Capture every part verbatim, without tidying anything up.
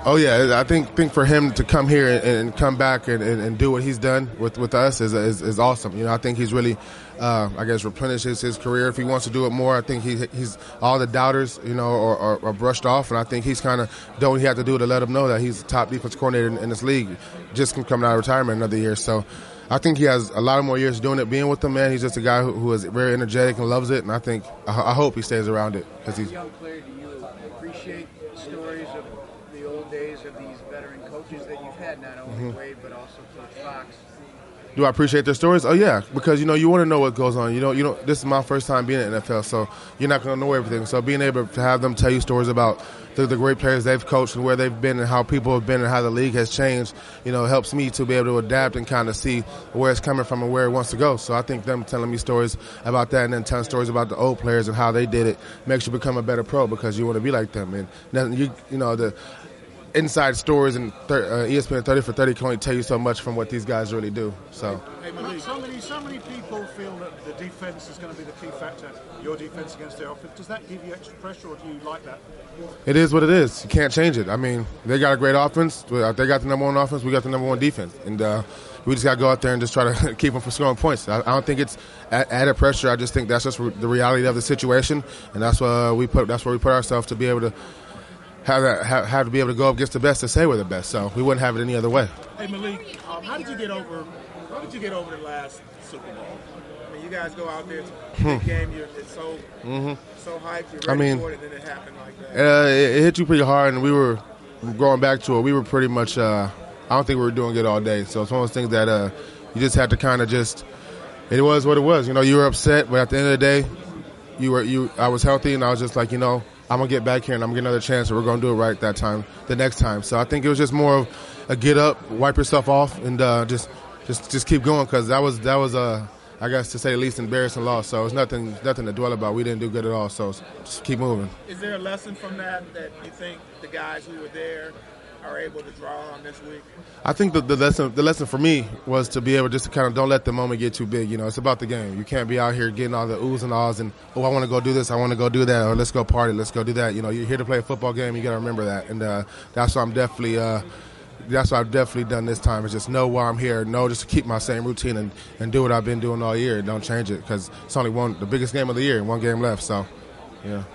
Oh yeah, I think think for him to come here and, and come back and, and, and do what he's done with, with us is, is is awesome. You know, I think he's really, uh, I guess, replenished his, his career. If he wants to do it more, I think he he's all the doubters, you know, are, are, are brushed off, and I think he's kind of done what he had to do to let him know that he's the top defense coordinator in, in this league, just coming out of retirement another year. So I think he has a lot of more years doing it. Being with them, man, he's just a guy who, who is very energetic and loves it, and I think I, I hope he stays around it because he's. As a young player, do you appreciate stories of the old days of these veteran coaches that you've had, not only mm-hmm. Wade but also Coach Fox? Do I appreciate their stories? Oh yeah, because you know you want to know what goes on. You know, you know this is my first time being in the N F L, so you're not going to know everything. So being able to have them tell you stories about the, the great players they've coached and where they've been and how people have been and how the league has changed, you know, helps me to be able to adapt and kind of see where it's coming from and where it wants to go. So I think them telling me stories about that and then telling stories about the old players and how they did it makes you become a better pro because you want to be like them. And then you, you know, the inside stories and uh, E S P N thirty for thirty can only tell you so much from what these guys really do. So, hey, Malik, so many, so many people feel that the defense is going to be the key factor. Your defense against their offense. Does that give you extra pressure, or do you like that? It is what it is. You can't change it. I mean, they got a great offense. They got the number one offense. We got the number one defense, and uh, we just got to go out there and just try to keep them from scoring points. I, I don't think it's added pressure. I just think that's just the reality of the situation, and that's what we put. That's where we put ourselves to be able to. Have, that, have, have to be able to go up against the best to say we're the best. So we wouldn't have it any other way. Hey Malik, um, how did you get over? How did you get over the last Super Bowl? I mean, you guys go out there, it's a big hmm. game. You're it's so mm-hmm. so hyped. You're ready I mean, for it, and then it happened like that. Uh, it, it hit you pretty hard, and we were going back to it. We were pretty much. Uh, I don't think we were doing good all day. So it's one of those things that uh, you just had to kind of just. It was what it was. You know, you were upset, but at the end of the day, you were you. I was healthy, and I was just like, you know. I'm going to get back here, and I'm going to get another chance, and we're going to do it right that time, the next time. So I think it was just more of a get up, wipe yourself off, and uh, just just just keep going because that was, that was a, I guess to say the least, embarrassing loss. So it's nothing nothing to dwell about. We didn't do good at all, so just keep moving. Is there a lesson from that that you think the guys who were there are able to draw on this week? I think the, the lesson the lesson for me was to be able just to kind of don't let the moment get too big. You know, it's about the game. You can't be out here getting all the oohs and ahs and, oh, I want to go do this, I want to go do that, or let's go party, let's go do that. You know, you're here to play a football game. You got to remember that, and uh, that's what I'm definitely. Uh, that's what I've definitely done this time. Is just know why I'm here. Know just to keep my same routine and, and do what I've been doing all year. Don't change it because it's only one the biggest game of the year and one game left. So, yeah.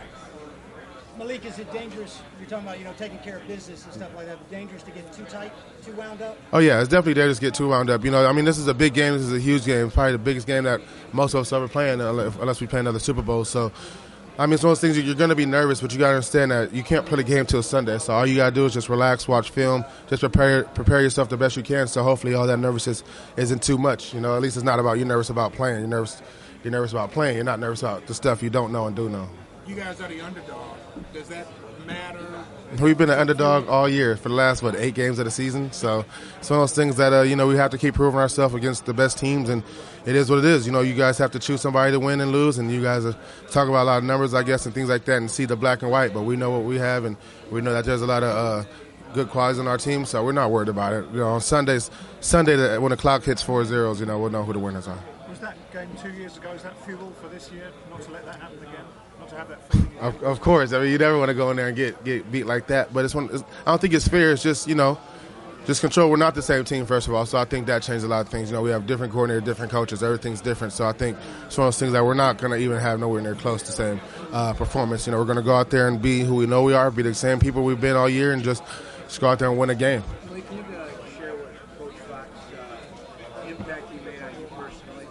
Malik, is it dangerous? You're talking about, you know, taking care of business and stuff like that. But dangerous to get too tight, too wound up? Oh, yeah, it's definitely dangerous to get too wound up. You know, I mean, this is a big game. This is a huge game. It's probably the biggest game that most of us ever playing unless we play another Super Bowl. So, I mean, it's one of those things you're going to be nervous, but you got to understand that you can't play the game till Sunday. So all you got to do is just relax, watch film, just prepare prepare yourself the best you can. So hopefully all that nervousness isn't too much. You know, at least it's not about you're nervous about playing. You're nervous. You're nervous about playing. You're not nervous about the stuff you don't know and do know. You guys are the underdog. Does that matter? We've been an underdog all year for the last, what, eight games of the season. So it's one of those things that, uh, you know, we have to keep proving ourselves against the best teams, and it is what it is. You know, you guys have to choose somebody to win and lose, and you guys are talking about a lot of numbers, I guess, and things like that, and see the black and white. But we know what we have, and we know that there's a lot of uh, good qualities on our team, so we're not worried about it. You know, on Sundays, Sunday when the clock hits four zeros, you know, we'll know who the winners are. Was that game two years ago? Is that fuel for this year, not to let that happen again? To have that feeling of, of course. I mean, you never want to go in there and get, get beat like that. But it's one. It's, I don't think it's fair. It's just, you know, just control. We're not the same team, first of all. So I think that changed a lot of things. You know, we have different coordinators, different coaches. Everything's different. So I think it's one of those things that we're not going to even have nowhere near close to the same uh, performance. You know, we're going to go out there and be who we know we are, be the same people we've been all year, and just, just go out there and win a game. Can you uh, share what Coach Fox uh, impact he made on you personally?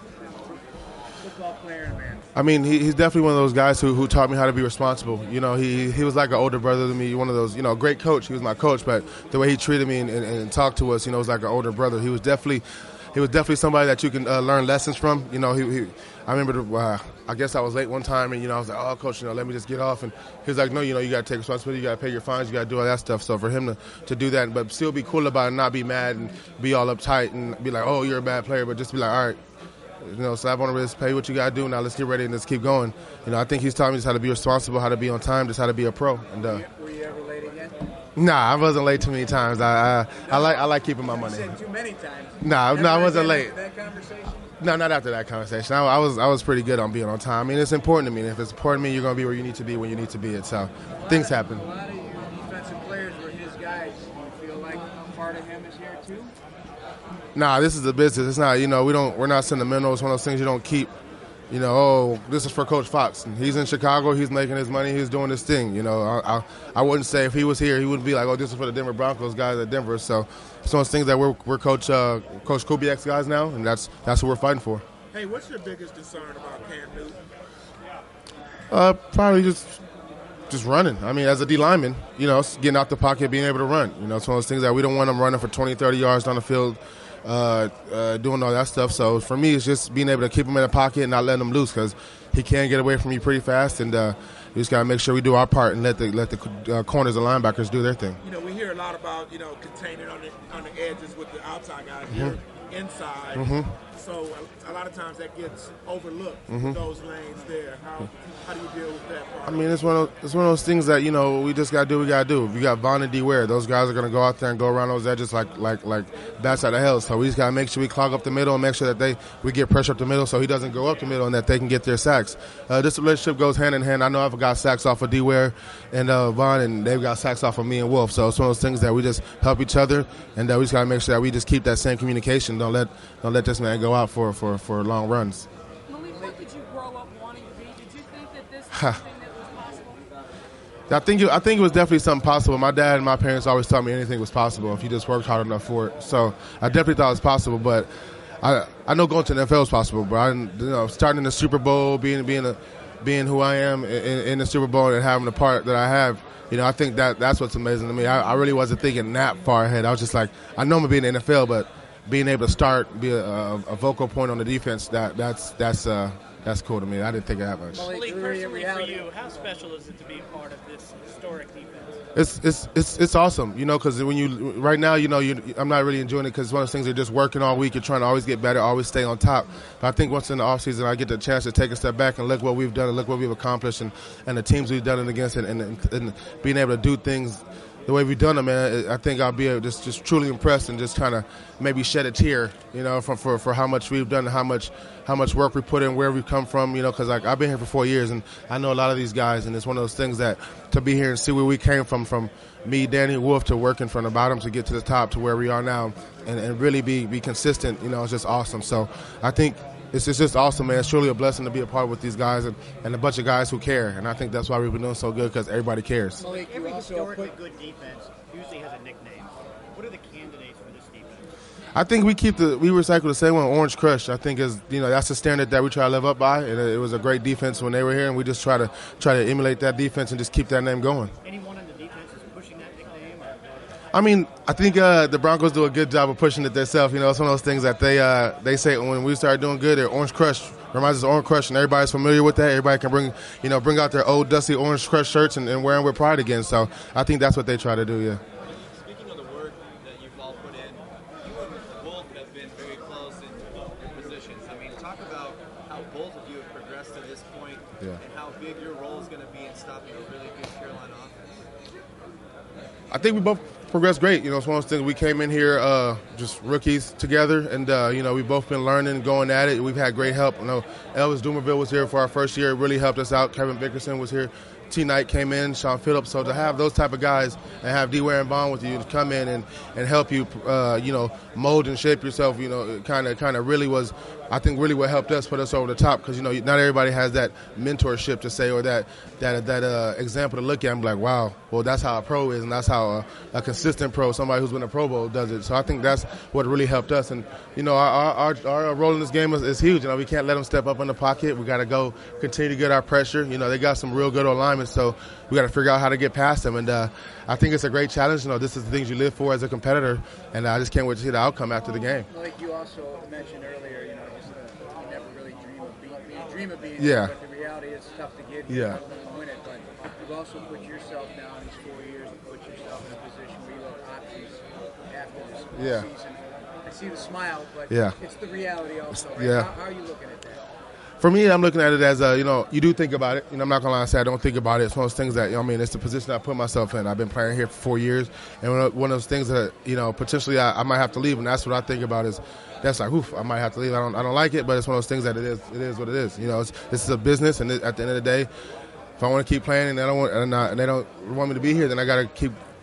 Football player and man. I mean, he, he's definitely one of those guys who, who taught me how to be responsible. You know, he he was like an older brother to me, one of those, you know, great coach. He was my coach, but the way he treated me and, and, and talked to us, you know, was like an older brother. He was definitely he was definitely somebody that you can uh, learn lessons from. You know, he, he I remember, the, uh, I guess I was late one time, and, you know, I was like, oh, coach, you know, let me just get off. And he was like, no, you know, you got to take responsibility. You got to pay your fines. You got to do all that stuff. So for him to, to do that, but still be cool about it, not be mad and be all uptight and be like, oh, you're a bad player, but just be like, all right. You know, slap on the wrist, pay what you got to do. Now let's get ready and let's keep going. You know, I think he's taught me just how to be responsible, how to be on time, just how to be a pro. And uh, were you ever late again? Nah, I wasn't late too many times. I I, no, I like I like keeping my money. You said too many times. Nah, no, nah, I wasn't late. That conversation? No, not after that conversation. I, I was I was pretty good on being on time. I mean, it's important to me. If it's important to me, you're going to be where you need to be when you need to be. It. So things happen. A lot of your defensive players were his guys. part of him is here too? Nah, this is a business. It's not, you know, we don't, we're not sentimental. It's one of those things you don't keep, you know, oh, this is for Coach Fox. He's in Chicago. He's making his money. He's doing his thing. You know, I, I, I wouldn't say if he was here, he wouldn't be like, oh, this is for the Denver Broncos guys at Denver. So it's one of those things that we're, we're Coach uh, Coach Kubiak's guys now, and that's that's what we're fighting for. Hey, what's your biggest concern about Cam Newton? Uh, probably just just running. I mean, as a D lineman, you know, getting out the pocket, being able to run. You know, it's one of those things that we don't want him running for twenty, thirty yards down the field, uh, uh, doing all that stuff. So for me, it's just being able to keep him in the pocket and not letting him loose, because he can get away from you pretty fast, and uh, we just got to make sure we do our part and let the let the uh, corners and linebackers do their thing. You know, we hear a lot about, you know, containing on the on the edges with the outside guys. Mm-hmm. You're inside. Mm-hmm. So a, a lot of times that gets overlooked, mm-hmm. those lanes there. How how do you deal with that part? I mean, it's one of it's one of those things that, you know, we just got to do what we got to do. If you got Vaughn and D Ware, those guys are going to go out there and go around those edges like like like bats out of hell. So we just got to make sure we clog up the middle and make sure that they we get pressure up the middle so he doesn't go up the middle and that they can get their sacks. Uh, this relationship goes hand in hand. I know I've got sacks off of D Ware and uh, Vaughn, and they've got sacks off of me and Wolf. So it's one of those things that we just help each other, and uh, we just got to make sure that we just keep that same communication. Don't let don't let this man go out for for, for long runs. Malik, what did you grow up wanting to be? Did you think that this was something that was possible? I think it, I think it was definitely something possible. My dad and my parents always taught me anything was possible if you just worked hard enough for it. So I definitely thought it was possible, but I I know going to the N F L is possible. But I didn't, you know, starting in the Super Bowl, being being a being who I am in, in the Super Bowl and having the part that I have, you know, I think that that's what's amazing to me. I, I really wasn't thinking that far ahead. I was just like, I know I'm gonna be in the N F L, but being able to start, be a, a, a vocal point on the defense, that that's that's uh, that's cool to me. I didn't think it that much. Malik, personally for you, how special is it to be part of this historic defense? It's it's it's it's awesome, you know, because when you right now, you know, you, I'm not really enjoying it because it's one of those things you're just working all week. You're trying to always get better, always stay on top. But I think once in the offseason, I get the chance to take a step back and look what we've done and look what we've accomplished and, and the teams we've done it against, and, and, and being able to do things the way we've done them, man. I think I'll be able just just truly impressed and just kind of maybe shed a tear, you know, for, for for how much we've done and how much how much work we put in, where we've come from, you know, because like I've been here for four years and I know a lot of these guys, and it's one of those things that to be here and see where we came from, from me, Danny Wolf, to working from the bottom to get to the top to where we are now, and, and really be be consistent, you know, it's just awesome. So I think it's, it's just awesome, man. It's truly a blessing to be a part with these guys and, and a bunch of guys who care, and I think that's why we've been doing so good, because everybody cares. Malik, Every historically good defense usually has a nickname. What are the candidates for this defense? I think we keep the we recycle the same one, Orange Crush. I think is you know that's the standard that we try to live up by, and it was a great defense when they were here, and we just try to try to emulate that defense and just keep that name going. Anyone in the defense is pushing that nickname? Or? I mean, I think uh, the Broncos do a good job of pushing it themselves. You know, it's one of those things that they uh, they say when we start doing good, they're Orange Crush. Reminds us of Orange Crush, and everybody's familiar with that. Everybody can bring, you know, bring out their old dusty Orange Crush shirts and, and wear them with pride again. So I think that's what they try to do, yeah. Speaking of the work that you've all put in, you and Wolf have been very close in your positions. I mean, talk about how both of you have progressed to this point, yeah, and how big your role is going to be in stopping a really good Carolina offense. I think we both progressed great. You know, it's one of those things. We came in here uh, just rookies together, and uh, you know, we've both been learning, going at it. We've had great help. You know, Elvis Dumerville was here for our first year. It really helped us out. Kevin Bickerson was here. T. Knight came in, Sean Phillips. So to have those type of guys and have D. Ware and Bond with you to come in and, and help you, uh, you know, mold and shape yourself, you know, kind of kind of really was, I think, really what helped us put us over the top, because, you know, not everybody has that mentorship to say, or that that that uh, example to look at and be like, wow, well, that's how a pro is, and that's how a, a consistent pro, somebody who's been a Pro Bowl, does it. So I think that's what really helped us. And, you know, our our, our role in this game is, is huge. You know, we can't let them step up in the pocket. We got to go continue to get our pressure. You know, they got some real good alignment, so we got to figure out how to get past them. And uh, I think it's a great challenge. You know, this is the things you live for as a competitor, and I just can't wait to see the outcome after the game. Like you also mentioned earlier, you know, just uh, you never really dream of being, you dream of being yeah. there, but the reality is it's tough to get here, yeah. tough to win it. But you've also put yourself now in these four years and put yourself in a position where you have options after this yeah. season. I see the smile, but yeah. it's the reality also. Right? Yeah. How, how are you looking at that? For me, I'm looking at it as, a, you know, you do think about it. You know, I'm not going to lie and say I don't think about it. It's one of those things that, you know, I mean, it's the position I put myself in. I've been playing here for four years. And one of those things that, you know, potentially I, I might have to leave. And that's what I think about is, that's like, oof, I might have to leave. I don't I don't like it, but it's one of those things that it is It is what it is. You know, it's, this is a business. And it, at the end of the day, if I want to keep playing and they don't want, and, I, and they don't want me to be here, then I got to keep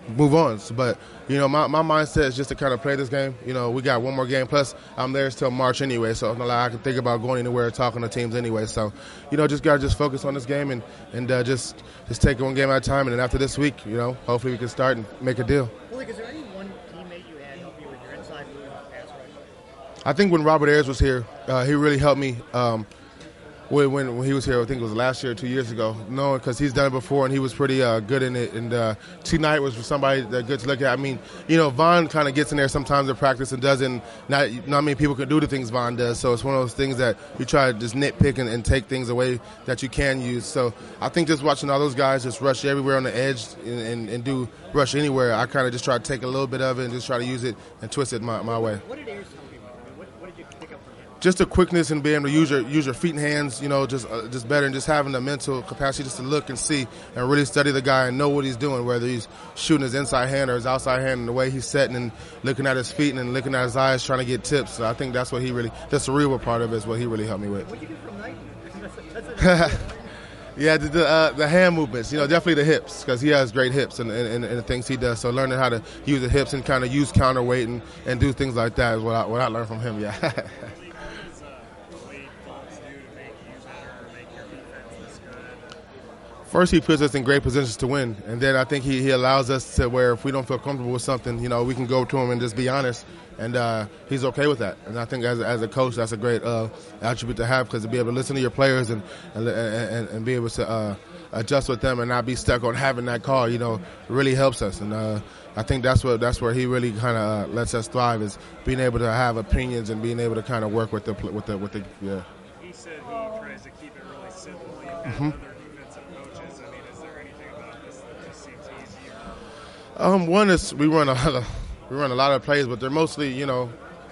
move on. So, but, you know, my, my mindset is just to kind of play this game. You know, we got one more game. Plus, I'm there till March anyway, so it's not like I can think about going anywhere or talking to teams anyway. So, you know, just got to just focus on this game and, and uh, just just take it one game at a time. And then after this week, you know, hopefully we can start and make a deal. Malik, is there any one teammate you had help you with your inside move pass rush? I think when Robert Ayers was here, uh, he really helped me. Um, When, when when he was here, I think it was last year or two years ago. No, because he's done it before, and he was pretty uh, good in it. And uh, T-Knight was for somebody that good to look at. I mean, you know, Von kind of gets in there sometimes in practice and doesn't. Not, not many people can do the things Von does. So it's one of those things that you try to just nitpick and, and take things away that you can use. So I think just watching all those guys just rush everywhere on the edge and, and, and do rush anywhere, I kind of just try to take a little bit of it and just try to use it and twist it my, my way. What did Ayers help you with? I mean, what, what did you pick up from him? Just the quickness and being able to use your use your feet and hands, you know, just uh, just better, and just having the mental capacity just to look and see and really study the guy and know what he's doing, whether he's shooting his inside hand or his outside hand, and the way he's setting and looking at his feet and then looking at his eyes, trying to get tips. So I think that's what he really, the cerebral part of it is what he really helped me with. What did you get from Knight? That's, that's a, Yeah, the the, uh, the hand movements, you know, definitely the hips, because he has great hips and, and, and the things he does. So learning how to use the hips and kind of use counterweight and, and do things like that is what I, what I learned from him, yeah. First, he puts us in great positions to win, and then I think he, he allows us to where if we don't feel comfortable with something, you know, we can go to him and just be honest, and uh, he's okay with that. And I think as, as a coach, that's a great uh, attribute to have, because to be able to listen to your players and and, and, and be able to uh, adjust with them and not be stuck on having that call, you know, really helps us. And uh, I think that's what that's where he really kind of uh, lets us thrive, is being able to have opinions and being able to kind of work with the with the with the yeah. He said he tries to keep it really simple. You've had Mm-hmm. other defensive coaches. I mean, is there anything about this that just seems easier? Um, one is we run a lot of we run a lot of plays, but they're mostly, you know,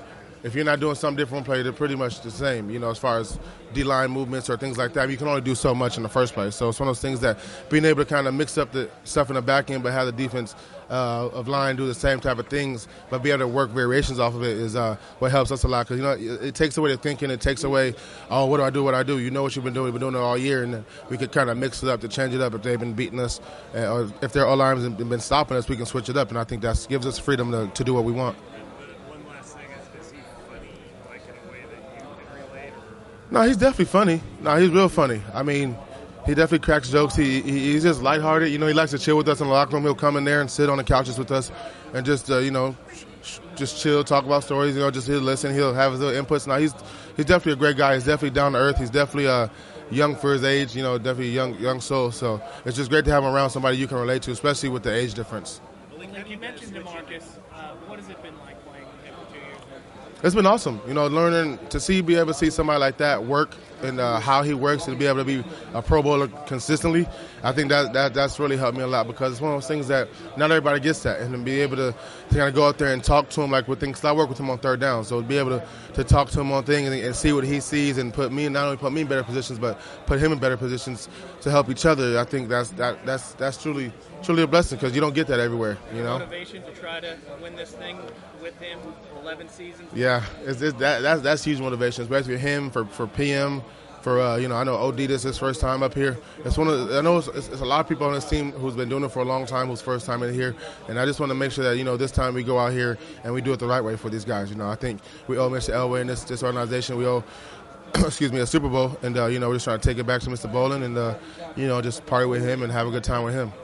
if you're not doing something different play, they're pretty much the same, you know, as far as D-line movements or things like that. You can only do so much in the first place. So it's one of those things that being able to kind of mix up the stuff in the back end, but have the defense uh, of line do the same type of things, but be able to work variations off of it is uh, what helps us a lot. Because, you know, it, it takes away the thinking. It takes away, oh, what do I do, what do I do? You know what you've been doing. You've been doing it all year. And we could kind of mix it up to change it up if they've been beating us. Uh, or if their O-lines have been stopping us, we can switch it up. And I think that gives us freedom to, to do what we want. One last thing, is, is he funny, like in a way that you can relate? Or? No, he's definitely funny. No, he's real funny. I mean, he definitely cracks jokes. He, he he's just lighthearted. You know, he likes to chill with us in the locker room. He'll come in there and sit on the couches with us and just, uh, you know, sh- just chill, talk about stories. You know, just he'll listen. He'll have his little inputs. Now, he's he's definitely a great guy. He's definitely down to earth. He's definitely uh, young for his age. You know, definitely a young young soul. So it's just great to have him around, somebody you can relate to, especially with the age difference. Like you mentioned DeMarcus, uh, what has it been like playing with him for two years? It's been awesome, you know, learning to see, be able to see somebody like that work and uh, how he works and be able to be a Pro Bowler consistently. I think that, that that's really helped me a lot, because it's one of those things that not everybody gets that, and to be able to, to kind of go out there and talk to him like with things. Cause I work with him on third down, so to be able to, to talk to him on things and, and see what he sees and put me, not only put me in better positions, but put him in better positions to help each other. I think that's that that's that's truly truly a blessing, because you don't get that everywhere, you know. Motivation to try to win this thing with him, eleven seasons. Yeah, it's, it's that that's that's huge motivation, especially for him, for for P M, for uh, you know, I know O D, this is his first time up here. It's one of the, I know it's, it's, it's a lot of people on this team who's been doing it for a long time, who's first time in here, and I just want to make sure that, you know, this time we go out here and we do it the right way for these guys. You know, I think we owe Mister Elway and this this organization, we owe excuse me, a Super Bowl, and uh, you know, we're just trying to take it back to Mister Bolin and uh, you know, just party with him and have a good time with him.